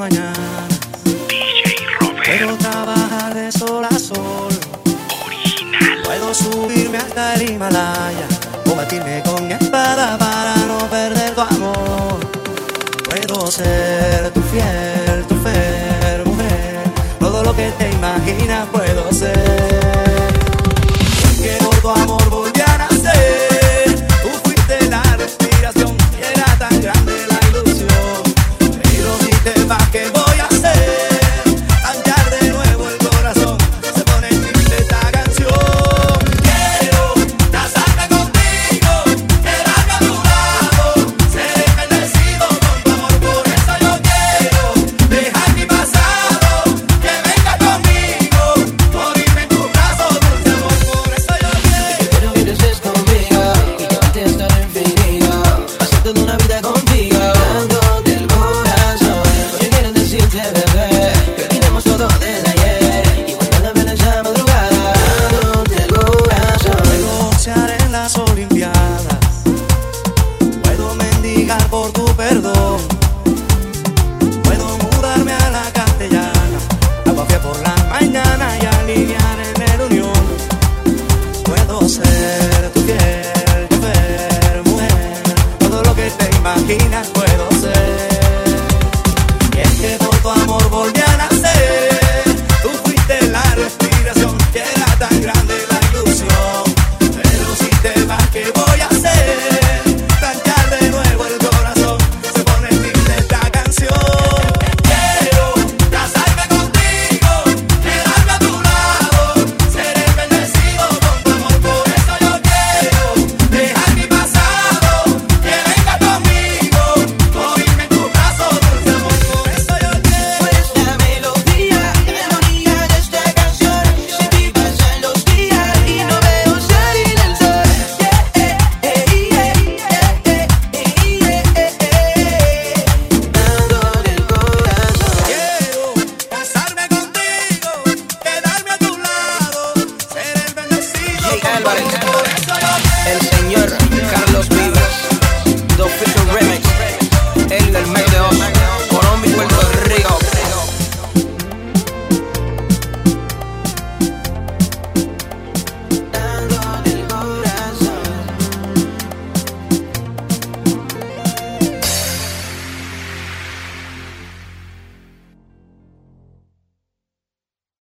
mañana. Puedo trabajar de sol a sol. Puedo subirme hasta el Himalaya o batirme con mi espada para no perder tu amor. Puedo ser tu fiel, tu fiel mujer. Todo lo que te imaginas puedo ser. Que por tu amor volví a nacer. Tú fuiste la respiración y era tan grande la ilusión. Pero si te vas, ¿qué voy a hacer? Cantar de nuevo el corazón. Se pone triste esta canción. Quiero casarme contigo, quedarme a tu lado, ser bendecido con tu amor. Por eso yo quiero dejar mi pasado, que venga conmigo, morirme en tu brazo, dulce amor. Por eso yo quiero que estés conmigo y que te estar infinito, pasar toda una vida contigo, dándote el corazón. Hoy quiero decirte, bebé, que olvidemos todo desde ayer y mañana ven esa madrugada, dándote el corazón. Puedo boxear en las Olimpiadas, puedo mendigar por tu perdón, puedo mudarme a la Castellana, agua fría por la mañana y alinear en el Unión. Puedo ser tu fiel mujer, todo lo que te imaginas.